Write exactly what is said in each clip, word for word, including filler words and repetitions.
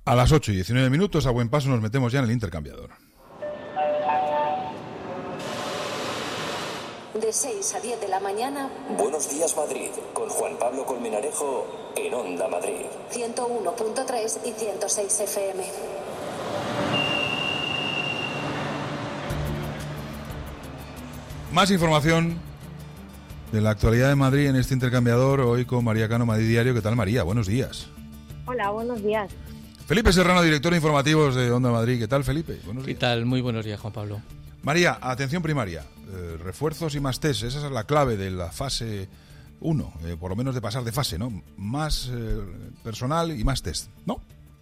A las ocho y diecinueve minutos, a buen paso, nos metemos ya en el intercambiador. De seis a diez de la mañana. Buenos días, Madrid, con Juan Pablo Colmenarejo en Onda Madrid. ciento uno punto tres y ciento seis F M. Más información de la actualidad de Madrid en este intercambiador, hoy con María Cano, Madrid Diario. ¿Qué tal, María? Buenos días. Hola, buenos días. Felipe Serrano, director de informativos de Onda Madrid. ¿Qué tal, Felipe? Buenos días. ¿Qué tal? Muy buenos días, Juan Pablo. María, atención primaria, eh, refuerzos y más test, esa es la clave de la fase uno, eh, por lo menos de pasar de fase, ¿no? Más eh, personal y más test, ¿no?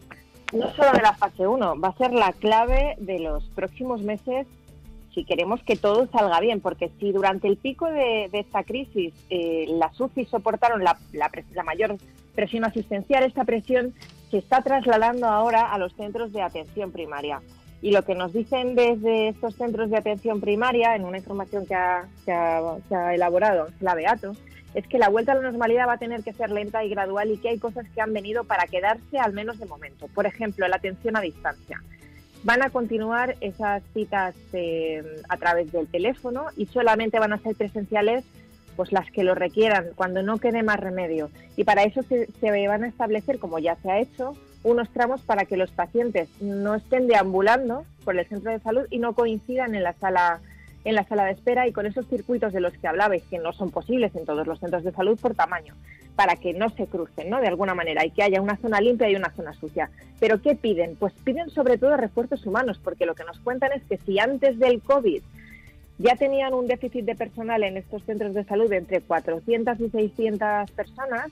No solo de la fase uno, va a ser la clave de los próximos meses si queremos que todo salga bien, porque si durante el pico de, de esta crisis eh, las U C I soportaron la, la, la mayor presión asistencial, esta presión se está trasladando ahora a los centros de atención primaria. Y lo que nos dicen desde estos centros de atención primaria, en una información que ha, que ha, que ha elaborado la Beato, es que la vuelta a la normalidad va a tener que ser lenta y gradual y que hay cosas que han venido para quedarse, al menos de momento. Por ejemplo, la atención a distancia. Van a continuar esas citas eh, a través del teléfono y solamente van a ser presenciales pues las que lo requieran, cuando no quede más remedio. Y para eso se, se van a establecer, como ya se ha hecho, unos tramos para que los pacientes no estén deambulando por el centro de salud y no coincidan en la sala en la sala de espera, y con esos circuitos de los que hablabais, que no son posibles en todos los centros de salud por tamaño, para que no se crucen, ¿no?, de alguna manera, y que haya una zona limpia y una zona sucia. ¿Pero qué piden? Pues piden sobre todo refuerzos humanos, porque lo que nos cuentan es que si antes del COVID ya tenían un déficit de personal en estos centros de salud entre cuatrocientas y seiscientas personas,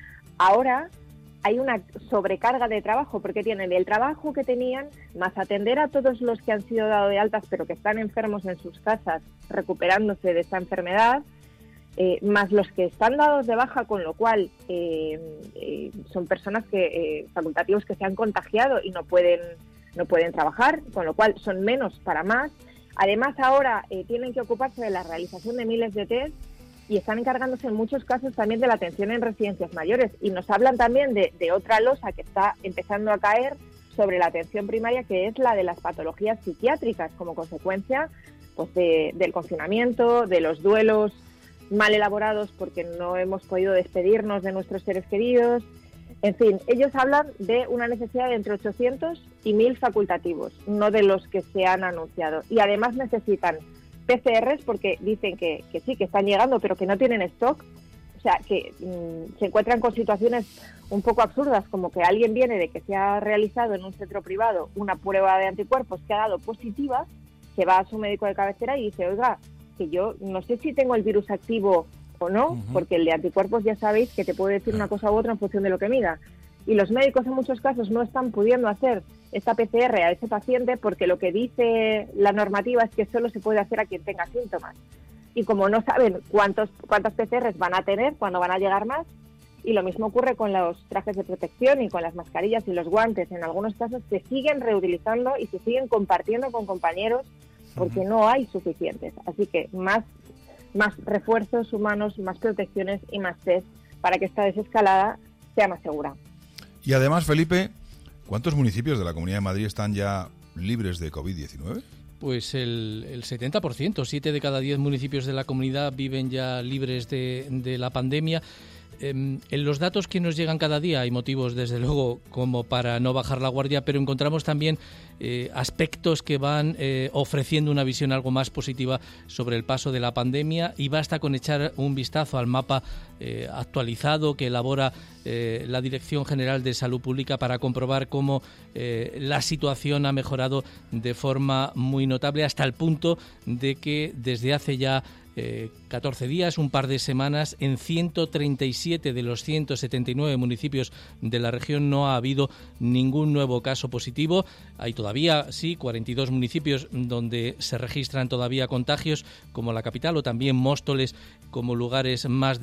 ahora hay una sobrecarga de trabajo, porque tienen el trabajo que tenían, más atender a todos los que han sido dados de altas pero que están enfermos en sus casas recuperándose de esta enfermedad, eh, más los que están dados de baja, con lo cual eh, eh, son personas que eh, facultativos que se han contagiado y no pueden, no pueden trabajar, con lo cual son menos para más. Además, ahora eh, tienen que ocuparse de la realización de miles de test y están encargándose en muchos casos también de la atención en residencias mayores. Y nos hablan también de, de otra losa que está empezando a caer sobre la atención primaria, que es la de las patologías psiquiátricas, como consecuencia pues de, del confinamiento, de los duelos mal elaborados porque no hemos podido despedirnos de nuestros seres queridos. En fin, ellos hablan de una necesidad de entre ochocientos y mil facultativos, no de los que se han anunciado. Y además necesitan P C Rs porque dicen que, que sí, que están llegando, pero que no tienen stock. O sea, que mmm, se encuentran con situaciones un poco absurdas, como que alguien viene de que se ha realizado en un centro privado una prueba de anticuerpos que ha dado positiva, se va a su médico de cabecera y dice, oiga, que yo no sé si tengo el virus activo o no, uh-huh. porque el de anticuerpos ya sabéis que te puede decir una cosa u otra en función de lo que mida. Y los médicos en muchos casos no están pudiendo hacer esta P C R a ese paciente porque lo que dice la normativa es que solo se puede hacer a quien tenga síntomas. Y como no saben cuántos cuántas P C Rs van a tener, cuándo van a llegar más, y lo mismo ocurre con los trajes de protección y con las mascarillas y los guantes, en algunos casos se siguen reutilizando y se siguen compartiendo con compañeros porque no hay suficientes. Así que más, más refuerzos humanos, más protecciones y más test para que esta desescalada sea más segura. Y además, Felipe, ¿cuántos municipios de la Comunidad de Madrid están ya libres de covid diecinueve? Pues el, el setenta por ciento, siete de cada diez municipios de la comunidad viven ya libres de, de la pandemia. En los datos que nos llegan cada día hay motivos, desde luego, como para no bajar la guardia, pero encontramos también eh, aspectos que van eh, ofreciendo una visión algo más positiva sobre el paso de la pandemia, y basta con echar un vistazo al mapa eh, actualizado que elabora eh, la Dirección General de Salud Pública para comprobar cómo eh, la situación ha mejorado de forma muy notable, hasta el punto de que desde hace ya Eh, catorce días, un par de semanas, en ciento treinta y siete de los ciento setenta y nueve municipios de la región no ha habido ningún nuevo caso positivo. Hay todavía, sí, cuarenta y dos municipios donde se registran todavía contagios, como la capital, o también Móstoles como lugares más destacados.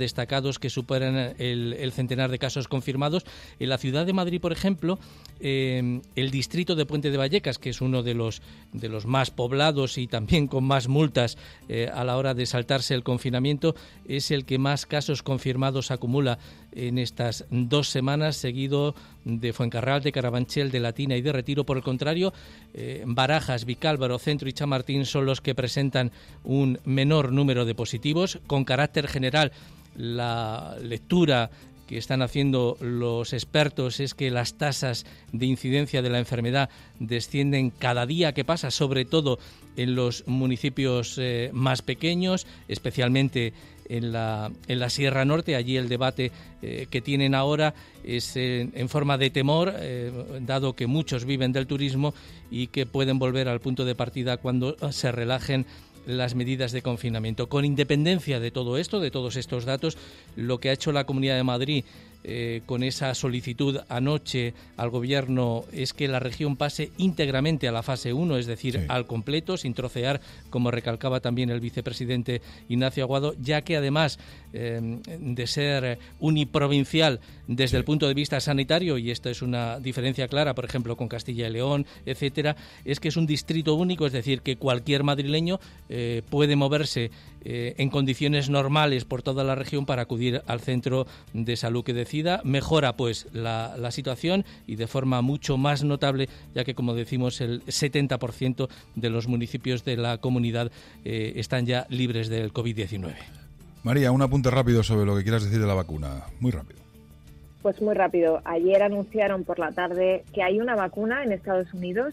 vacunados que superan el, el centenar de casos confirmados. En la ciudad de Madrid, por ejemplo, eh, el distrito de Puente de Vallecas, que es uno de los, de los más poblados y también con más multas eh, a la hora de saltarse el confinamiento, es el que más casos confirmados acumula en estas dos semanas, seguido de Fuencarral, de Carabanchel, de Latina y de Retiro. Por el contrario, eh, Barajas, Vicálvaro, Centro y Chamartín son los que presentan un menor número de positivos. Con carácter general, la lectura que están haciendo los expertos es que las tasas de incidencia de la enfermedad descienden cada día que pasa, sobre todo en los municipios eh, más pequeños, especialmente en la, en la Sierra Norte. Allí el debate eh, que tienen ahora es en, en forma de temor, eh, dado que muchos viven del turismo y que pueden volver al punto de partida cuando se relajen las medidas de confinamiento. Con independencia de todo esto, de todos estos datos, lo que ha hecho la Comunidad de Madrid eh, con esa solicitud anoche al Gobierno es que la región pase íntegramente a la fase uno, es decir, sí. al completo, sin trocear, como recalcaba también el vicepresidente Ignacio Aguado, ya que además eh, de ser uniprovincial desde sí. el punto de vista sanitario, y esto es una diferencia clara, por ejemplo, con Castilla y León, etcétera, es que es un distrito único, es decir, que cualquier madrileño eh, puede moverse eh, en condiciones normales por toda la región para acudir al centro de salud que decida. Mejora pues la, la situación y de forma mucho más notable, ya que, como decimos, el setenta por ciento de los municipios de la comunidad eh, están ya libres del covid diecinueve. María, un apunte rápido sobre lo que quieras decir de la vacuna, muy rápido. Pues muy rápido. Ayer anunciaron por la tarde que hay una vacuna en Estados Unidos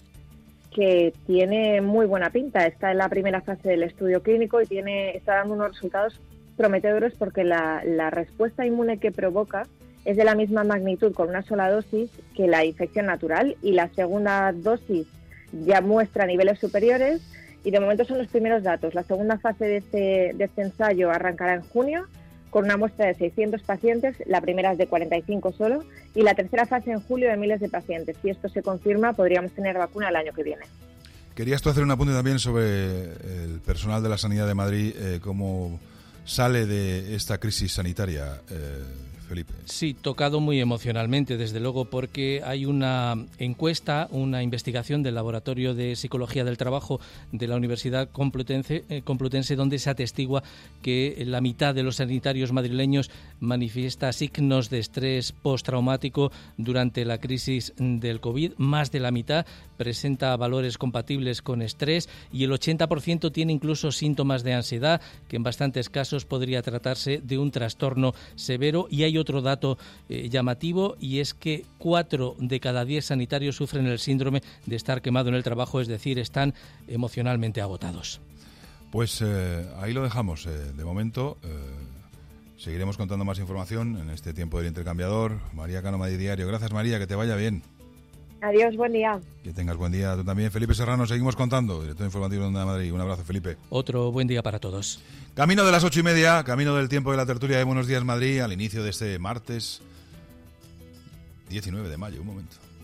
que tiene muy buena pinta. Está en la primera fase del estudio clínico y tiene está dando unos resultados prometedores porque la, la respuesta inmune que provoca es de la misma magnitud con una sola dosis que la infección natural, y la segunda dosis ya muestra niveles superiores, y de momento son los primeros datos. La segunda fase de este, de este ensayo arrancará en junio con una muestra de seiscientos pacientes, la primera es de cuarenta y cinco solo, y la tercera fase en julio de miles de pacientes. Si esto se confirma, podríamos tener vacuna el año que viene. Querías tú hacer un apunte también sobre el personal de la Sanidad de Madrid, eh, cómo sale de esta crisis sanitaria, eh, Felipe. Sí, tocado muy emocionalmente, desde luego, porque hay una encuesta, una investigación del Laboratorio de Psicología del Trabajo de la Universidad Complutense, eh, Complutense, donde se atestigua que la mitad de los sanitarios madrileños manifiesta signos de estrés postraumático durante la crisis del COVID. Más de la mitad presenta valores compatibles con estrés y el ochenta por ciento tiene incluso síntomas de ansiedad, que en bastantes casos podría tratarse de un trastorno severo. Y hay otro dato eh, llamativo, y es que cuatro de cada diez sanitarios sufren el síndrome de estar quemado en el trabajo, es decir, están emocionalmente agotados. Pues eh, ahí lo dejamos. Eh, de momento eh, seguiremos contando más información en este tiempo del intercambiador. María Cano, Madrid Diario. Gracias, María, que te vaya bien. Adiós, buen día. Que tengas buen día tú también. Felipe Serrano, seguimos contando. Director informativo de Onda Madrid. Un abrazo, Felipe. Otro buen día para todos. Camino de las ocho y media, camino del tiempo de la tertulia de Buenos Días Madrid, al inicio de este martes diecinueve de mayo. Un momento.